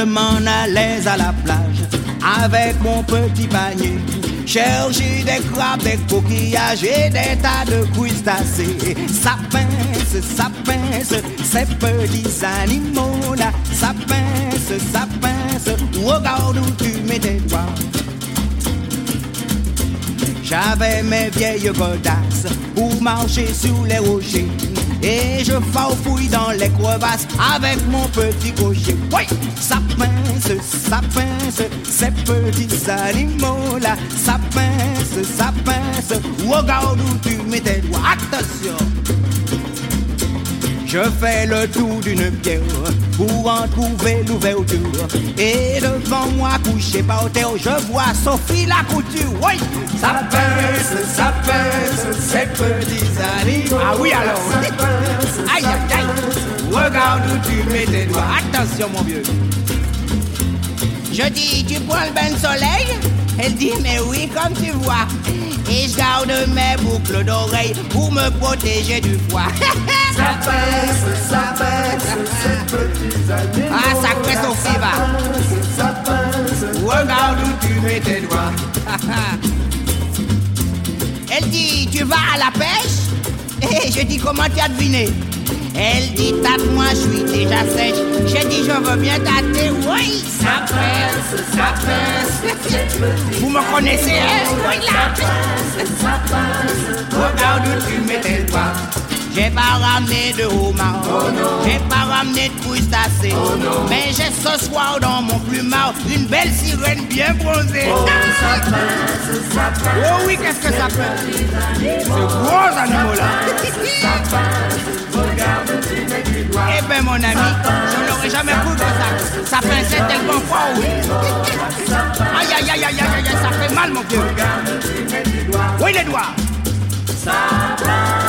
Je m'en allais à la plage avec mon petit panier, chercher des crabes, des coquillages et des tas de crustacés. Ça pince, ces petits animaux-là. Ça pince, regarde où tu mets tes doigts. J'avais mes vieilles godasses pour marcher sur les rochers, et je farfouille dans les crevasses avec mon petit cocher. Oui, ça pince, ces petits animaux-là. Ça pince, regarde où tu mets tes doigts. Attention! Je fais le tour d'une pierre pour en trouver l'ouverture, et devant moi couché par terre, je vois Sophie la couture. Oui, ça pince, ces petits animaux. Ah oui alors. Aïe, aïe, aïe. Regarde où tu mets tes doigts. Attention mon vieux. Je dis, tu prends le bain de soleil? Elle dit, mais oui, comme tu vois. Et je garde mes boucles d'oreilles pour me protéger du froid. Ça pince, ces petits animaux. Ah, sacré Sophie, va. Ça pince. Regarde où tu mets tes doigts. Elle dit, tu vas à la pêche? Et je dis, comment tu as deviné? Elle dit, tâte-moi, je suis déjà sèche. J'ai dit, je veux bien tâter. Oui, ça pince. Vous me connaissez, hein? Oui, là. Ça pince. Regarde où tu mets tes doigts. J'ai pas ramené de homard, j'ai pas ramené de crustacés, mais j'ai ce soir dans mon plumard une belle sirène bien bronzée. Ça pince. Oh oui, qu'est-ce que ça fait? Ce gros animal-là. Regarde, tu mets du doigt. Eh ben mon ami, je n'aurais jamais cru que ça pinçait tellement fort, oui. Aïe, aïe, aïe, aïe, aïe, aïe, ça fait mal mon vieux. Regarde, tu mets du doigt. Oui, les doigts. Ça pince.